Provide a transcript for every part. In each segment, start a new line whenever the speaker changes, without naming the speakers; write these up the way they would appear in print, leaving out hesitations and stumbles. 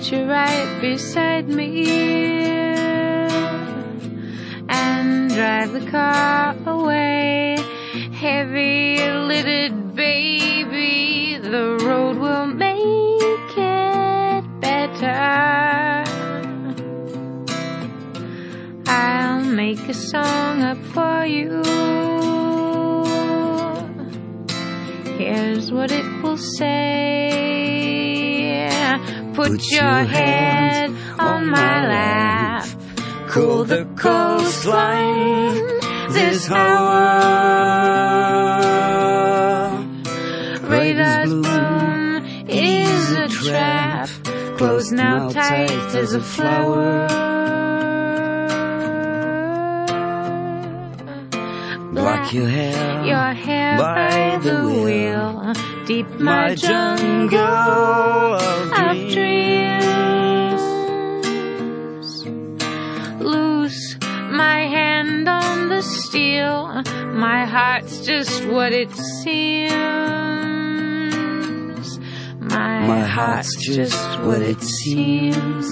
put you right beside me and drive the car away. Heavy-lidded baby, the road will make it better. I'll make a song up for you. Here's what it will say. Put your head on my lap, cool the coastline this hour. Radar's bloom is a trap, closed now tight as a flower.
Block your hair
by the wheel, deep my jungle of dreams. Loose my hand on the steel, my heart's just what it seems. My heart's just what it seems.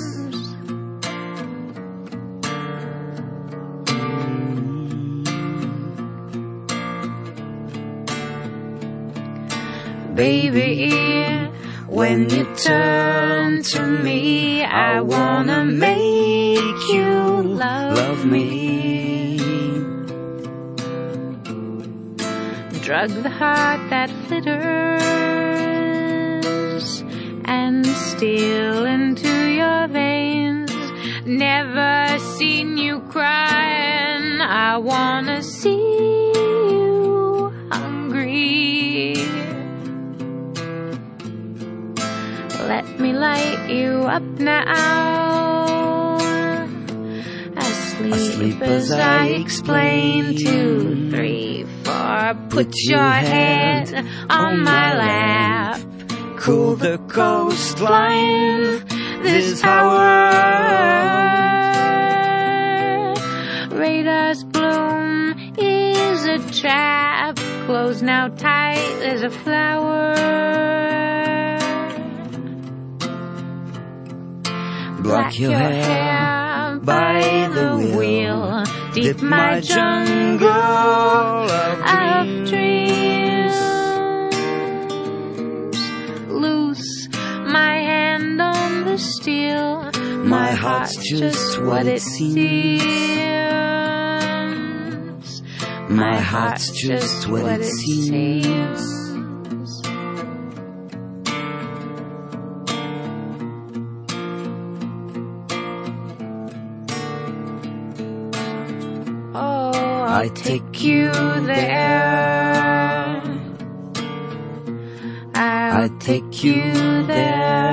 Baby, when you turn to me, I wanna make you love me. Drug the heart that flitters and steal into your veins. Never seen you crying, I wanna see you hungry. Let me light you up now, asleep as I explain. 2, 3, 4. Put your head on my lap, cool the coastline this hour. Radar's bloom is a trap, closed now tight as a flower. Block your hair by the wheel, deep my jungle of dreams. Loose my hand on the steel, my heart's just what it seems. My heart's just what it seems. I take you there. I'll take you there.